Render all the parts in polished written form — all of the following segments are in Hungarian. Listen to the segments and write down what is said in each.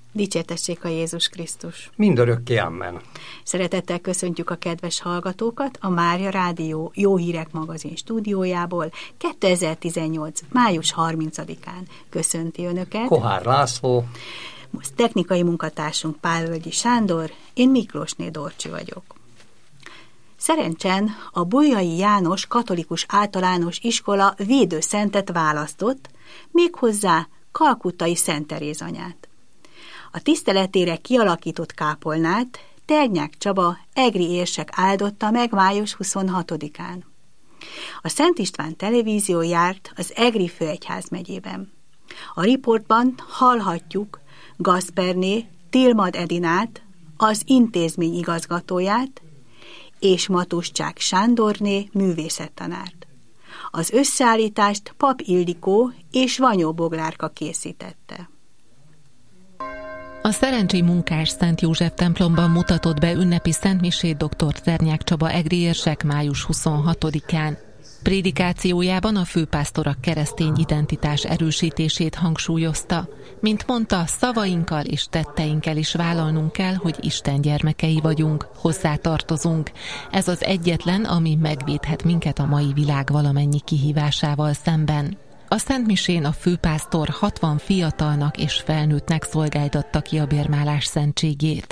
Dicsértessék a Jézus Krisztus! Mindörökké amen! Szeretettel köszöntjük a kedves hallgatókat a Mária Rádió Jó Hírek magazin stúdiójából 2018. május 30-án köszönti Önöket Kohár László, most technikai munkatársunk Pálvölgyi Sándor, én Miklósné Dorcsi vagyok. Szerencsen a Bolyai János Katolikus Általános Iskola védőszentet választott, méghozzá Kalkuttai Szent Teréz anyát. A tiszteletére kialakított kápolnát Ternyák Csaba egri érsek áldotta meg május 26-án. A Szent István Televízió járt az Egri főegyházmegyében. A riportban hallhatjuk Gasperné Tilmad Edinát, az intézmény igazgatóját, és Matuszcsák Sándorné művészettanárt. Az összeállítást Pap Ildikó és Vanyó Boglárka készítette. A Szerencsi Munkás Szent József templomban mutatott be ünnepi szentmisét dr. Ternyák Csaba egri érsek május 26-án. Prédikációjában a főpásztor a keresztény identitás erősítését hangsúlyozta. Mint mondta, szavainkkal és tetteinkkel is vállalnunk kell, hogy Isten gyermekei vagyunk, hozzátartozunk. Ez az egyetlen, ami megvédhet minket a mai világ valamennyi kihívásával szemben. A szentmisén a főpásztor 60 fiatalnak és felnőttnek szolgáltatta ki a bérmálás szentségét.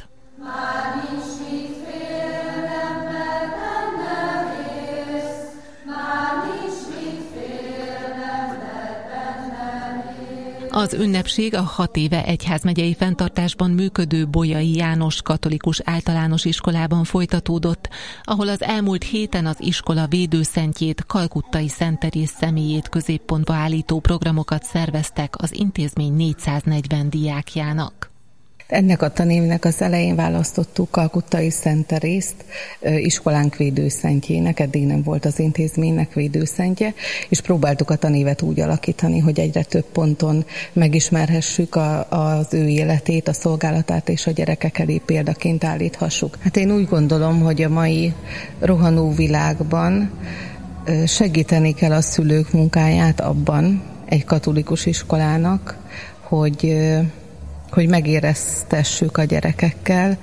Az ünnepség a 6 éve egyházmegyei fenntartásban működő Bolyai János Katolikus Általános Iskolában folytatódott, ahol az elmúlt héten az iskola védőszentjét, Kalkuttai Szent Teréz személyét középpontba állító programokat szerveztek az intézmény 440 diákjának. Ennek a tanévnek az elején választottuk Kalkuttai Szent Terészt iskolánk védőszentjének, eddig nem volt az intézménynek védőszentje, és próbáltuk a tanévet úgy alakítani, hogy egyre több ponton megismerhessük az ő életét, a szolgálatát, és a gyerekek elé példaként állíthassuk. Hát én úgy gondolom, hogy a mai rohanó világban segíteni kell a szülők munkáját abban egy katolikus iskolának, hogy megéreztessük a gyerekekkel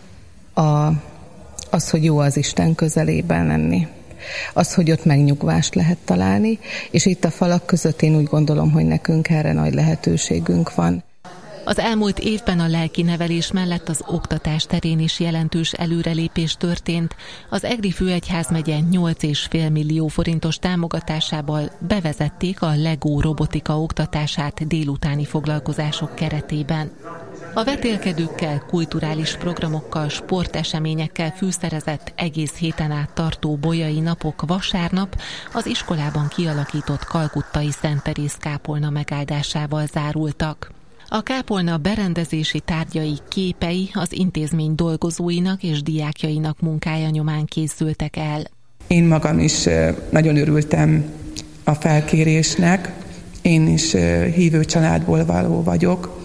az, hogy jó az Isten közelében lenni. Az, hogy ott megnyugvást lehet találni, és itt a falak között én úgy gondolom, hogy nekünk erre nagy lehetőségünk van. Az elmúlt évben a lelkinevelés mellett az oktatás terén is jelentős előrelépés történt. Az Egri főegyházmegye 8,5 millió forintos támogatásával bevezették a Lego robotika oktatását délutáni foglalkozások keretében. A vetélkedőkkel, kulturális programokkal, sporteseményekkel fűszerezett egész héten át tartó Bolyai napok vasárnap az iskolában kialakított Kalkuttai Szent Teréz kápolna megáldásával zárultak. A kápolna berendezési tárgyai, képei az intézmény dolgozóinak és diákjainak munkája nyomán készültek el. Én magam is nagyon örültem a felkérésnek. Én is hívő családból való vagyok.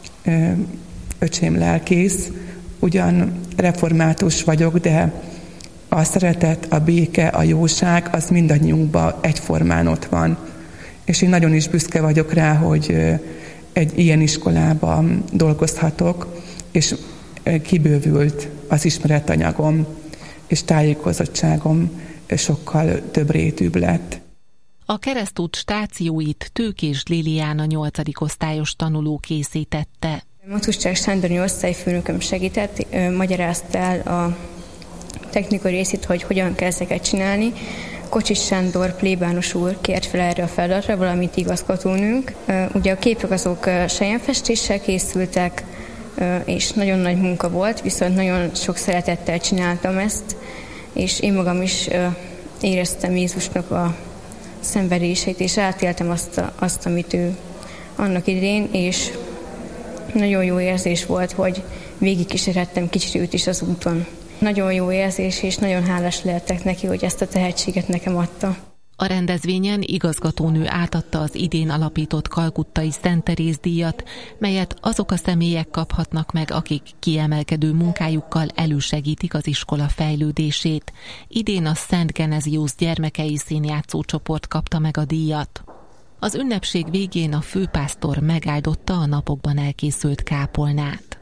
Öcsém lelkész, ugyan református vagyok, de a szeretet, a béke, a jóság az mindannyiunkban egyformán ott van. És én nagyon is büszke vagyok rá, hogy egy ilyen iskolában dolgozhatok, és kibővült az ismeretanyagom, és tájékozottságom sokkal több rétűbb lett. A keresztút stációit Tőkés Liliana 8. osztályos tanuló készítette. Matuszcsák Sándorné osztályfőnököm segített, magyarázta el a technikai részét, hogy hogyan kell ezeket csinálni. Kocsis Sándor plébános úr kért fel erre a feladatra, valamint igazgatónőnk. Ugye a képek azok selyemfestéssel készültek, és nagyon nagy munka volt, viszont nagyon sok szeretettel csináltam ezt, és én magam is éreztem Jézusnak a szenvedését, és átéltem azt, amit ő annak idején, és nagyon jó érzés volt, hogy végigkísérhettem kicsit őt is az úton. Nagyon jó érzés, és nagyon hálás lehetek neki, hogy ezt a tehetséget nekem adta. A rendezvényen igazgatónő átadta az idén alapított Kalkuttai Szent Teréz díjat, melyet azok a személyek kaphatnak meg, akik kiemelkedő munkájukkal elősegítik az iskola fejlődését. Idén a Szent Geneziusz gyermekei színjátszó csoport kapta meg a díjat. Az ünnepség végén a főpásztor megáldotta a napokban elkészült kápolnát.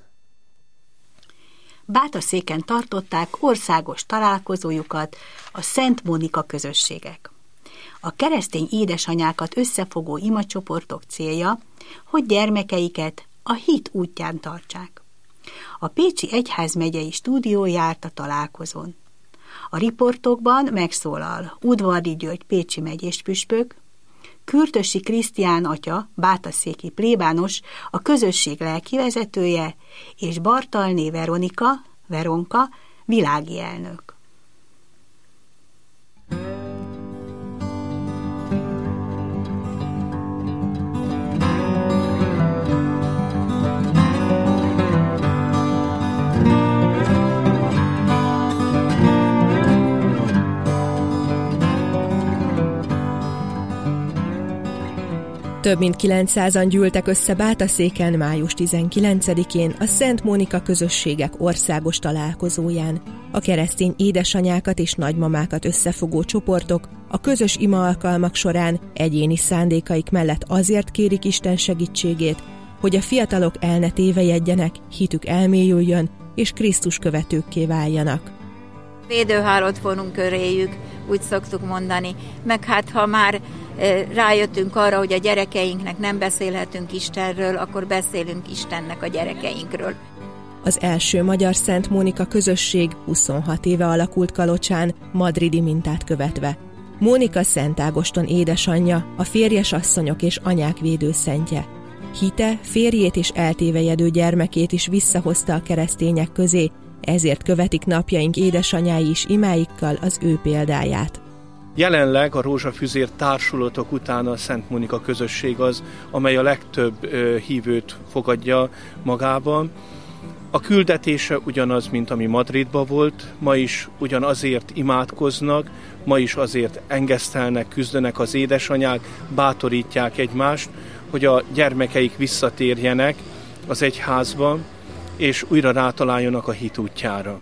Bátaszéken tartották országos találkozójukat a Szent Mónika közösségek. A keresztény édesanyákat összefogó imacsoportok célja, hogy gyermekeiket a hit útján tartsák. A Pécsi Egyházmegyei stúdió járt a találkozón. A riportokban megszólal Udvardi György pécsi megyéspüspök, Kürtösi Krisztián atya, bátaszéki plébános, a közösség lelkivezetője, és Bartalné Veronka, világi elnök. Több mint 900-an gyűltek össze Bátaszéken május 19-én a Szent Mónika közösségek országos találkozóján. A keresztény édesanyákat és nagymamákat összefogó csoportok a közös ima alkalmak során egyéni szándékaik mellett azért kérik Isten segítségét, hogy a fiatalok el ne tévejedjenek, hitük elmélyüljön és Krisztus követőkké váljanak. Védőhálót vonunk köréjük, úgy szoktuk mondani, meg hát ha már rájöttünk arra, hogy a gyerekeinknek nem beszélhetünk Istenről, akkor beszélünk Istennek a gyerekeinkről. Az első magyar Szent Mónika közösség 26 éve alakult Kalocsán, madridi mintát követve. Mónika Szent Ágoston édesanyja, a férjes asszonyok és anyák védőszentje. Hite férjét és eltévejedő gyermekét is visszahozta a keresztények közé, ezért követik napjaink édesanyái is imáikkal az ő példáját. Jelenleg a rózsafüzér társulatok után a Szent Mónika közösség az, amely a legtöbb hívőt fogadja magában. A küldetése ugyanaz, mint ami Madridban volt, ma is ugyanazért imádkoznak, ma is azért engesztelnek, küzdenek az édesanyák, bátorítják egymást, hogy a gyermekeik visszatérjenek az egyházba, és újra rátaláljanak a hit útjára.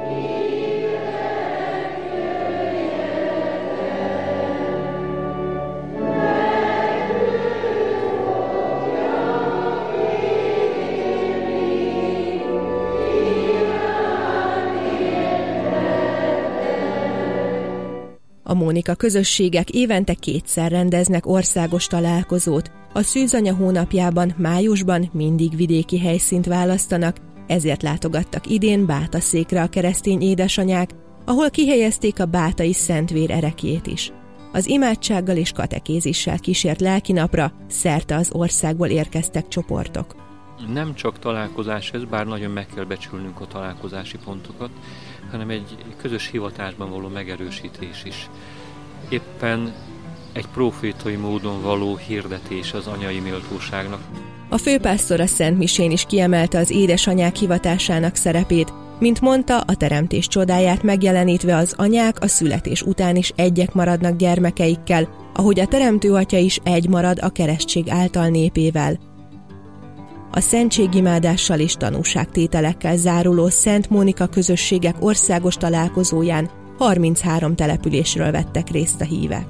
A Mónika közösségek évente 2-szer rendeznek országos találkozót. A szűzanya hónapjában, májusban mindig vidéki helyszínt választanak, ezért látogattak idén Bátaszékre a keresztény édesanyák, ahol kihelyezték a bátai Szentvér ereklyét is. Az imádsággal és katekézissel kísért lelkinapra szerte az országból érkeztek csoportok. Nem csak találkozás ez, bár nagyon meg kell becsülnünk a találkozási pontokat, hanem egy közös hivatásban való megerősítés is. Éppen egy profétai módon való hirdetés az anyai méltóságnak. A főpásztor a Szent Misén is kiemelte az édesanyák hivatásának szerepét, mint mondta, a teremtés csodáját megjelenítve az anyák a születés után is egyek maradnak gyermekeikkel, ahogy a teremtő atya is egy marad a keresztség által népével. A szentségimádással és tanúságtételekkel záruló Szent Mónika közösségek országos találkozóján 33 településről vettek részt a hívek.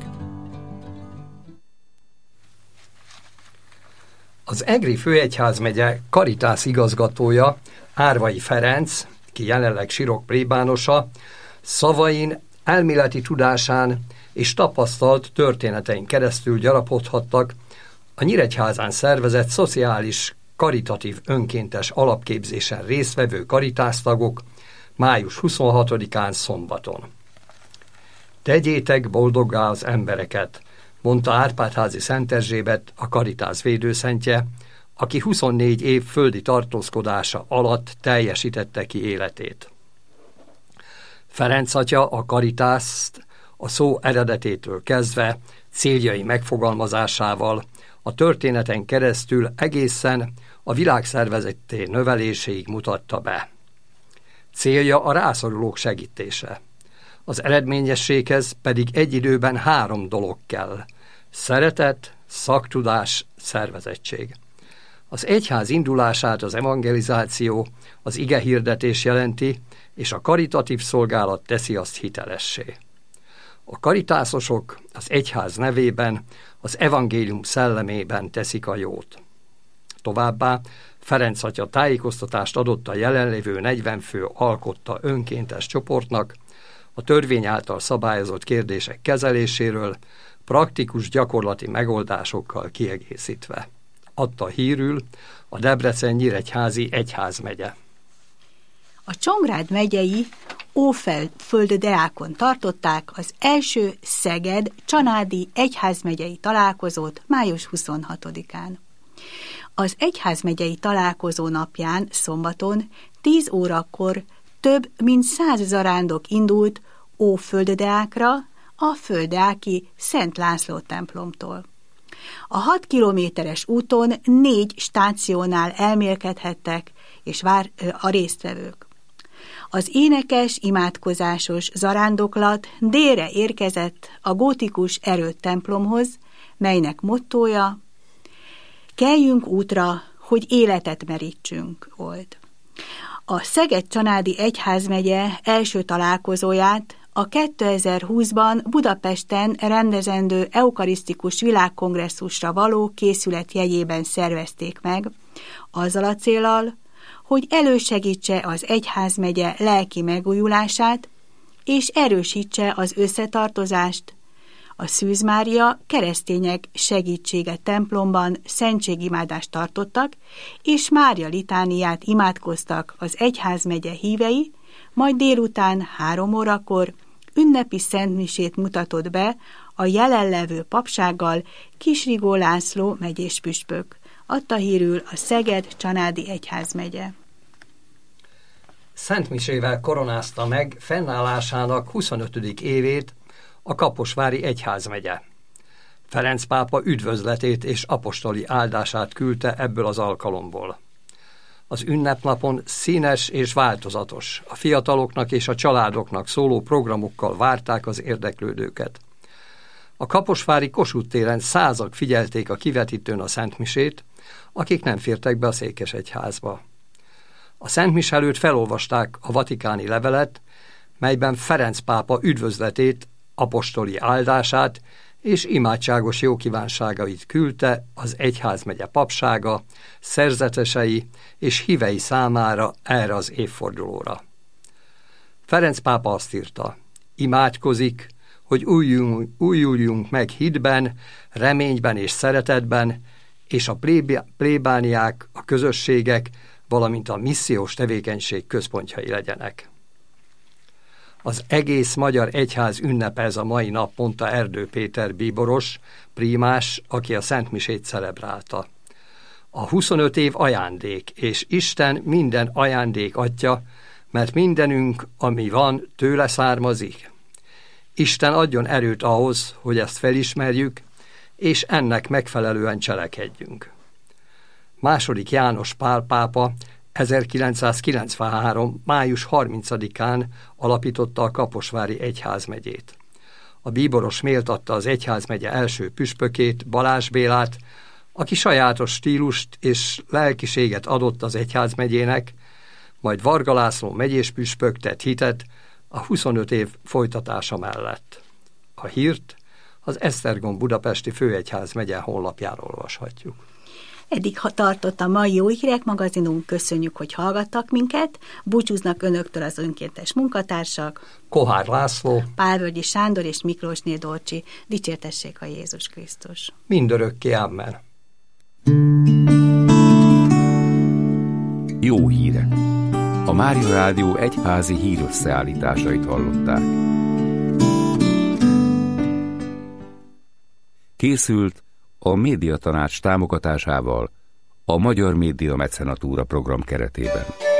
Az Egri főegyházmegye Caritas igazgatója, Árvai Ferenc, ki jelenleg Sirok plébánosa, szavain, elméleti tudásán és tapasztalt történetein keresztül gyarapodhattak a Nyíregyházán szervezett szociális karitatív önkéntes alapképzésen résztvevő karitásztagok május 26-án szombaton. Tegyétek boldoggá az embereket, mondta Árpádházi Szent Erzsébet, a Caritas védőszentje, aki 24 év földi tartózkodása alatt teljesítette ki életét. Ferenc atya a Caritást a szó eredetétől kezdve céljai megfogalmazásával a történeten keresztül egészen a világszervezetté növeléséig mutatta be. Célja a rászorulók segítése. Az eredményességhez pedig egy időben 3 dolog kell: szeretet, szaktudás, szervezettség. Az egyház indulását az evangelizáció, az igehirdetés jelenti, és a karitatív szolgálat teszi azt hitelessé. A karitászosok az egyház nevében, az evangélium szellemében teszik a jót. Továbbá Ferenc atya tájékoztatást adott a jelenlévő 40 fő alkotta önkéntes csoportnak a törvény által szabályozott kérdések kezeléséről, praktikus gyakorlati megoldásokkal kiegészítve. Adta hírül a Debrecen-Nyíregyházi egyházmegye. A Csongrád megyei Óföld Deákon tartották az első Szeged-Csanádi egyházmegyei találkozót május 26-án. Az egyházmegyei találkozó napján, szombaton, 10 órakor több mint 100 zarándok indult Óföld-Deákra, a Földdeáki Szent László templomtól. A 6 kilométeres úton 4 stációnál elmélkedhettek és a résztvevők. Az énekes, imádkozásos zarándoklat délre érkezett a gótikus Erőd templomhoz, melynek mottója "Keljünk útra, hogy életet merítsünk" volt. A Szeged-Csanádi egyházmegye első találkozóját a 2020-ban Budapesten rendezendő eukarisztikus világkongresszusra való készület jegyében szervezték meg, azzal a céllal, hogy elősegítse az egyházmegye lelki megújulását, és erősítse az összetartozást. A Szűz Mária keresztények segítsége templomban szentségimádást tartottak, és Mária litániát imádkoztak az egyházmegye hívei, majd délután 3 órakor ünnepi szentmisét mutatott be a jelenlevő papsággal Kisrigó László megyés püspök. Adta hírül a Szeged-Csanádi egyházmegye. Szentmisével koronázta meg fennállásának 25. évét a Kaposvári egyházmegye. Ferenc pápa üdvözletét és apostoli áldását küldte ebből az alkalomból. Az ünnepnapon színes és változatos, a fiataloknak és a családoknak szóló programokkal várták az érdeklődőket. A kaposvári Kossuth téren százak figyelték a kivetítőn a szentmisét, akik nem fértek be a székesegyházba. A szentmis előtt felolvasták a vatikáni levelet, melyben Ferenc pápa üdvözletét, apostoli áldását és imádságos jókívánságait küldte az egyházmegye papsága, szerzetesei és hívei számára erre az évfordulóra. Ferenc pápa azt írta: imádkozik, hogy újuljunk meg hitben, reményben és szeretetben, és a plébániák, a közösségek, valamint a missziós tevékenység központjai legyenek. Az egész magyar egyház ünnepe ez a mai nap, mondta Erdő Péter bíboros, prímás, aki a szentmisét celebrálta. A 25 év ajándék, és Isten minden ajándék atya, mert mindenünk, ami van, tőle származik. Isten adjon erőt ahhoz, hogy ezt felismerjük, és ennek megfelelően cselekedjünk. II. János Pál pápa 1993. május 30-án alapította a Kaposvári egyházmegyét. A bíboros méltatta az egyházmegye első püspökét, Balázs Bélát, aki sajátos stílust és lelkiséget adott az egyházmegyének, majd Varga László megyés püspök tett hitet a 25 év folytatása mellett. A hírt az Esztergom budapesti főegyházmegye honlapjáról olvashatjuk. Eddig tartott a mai Jó Hírek magazinunk, köszönjük, hogy hallgattak minket, búcsúznak önöktől az önkéntes munkatársak, Kohár László, Pálvölgyi Sándor és Miklósné Dorcsi. Dicsértessék a Jézus Krisztus. Mindörökké, amen. Jó hírek. A Mária Rádió egyházi hírösszeállításait hallották. Készült a Médiatanács támogatásával a Magyar Média Mecenatúra program keretében.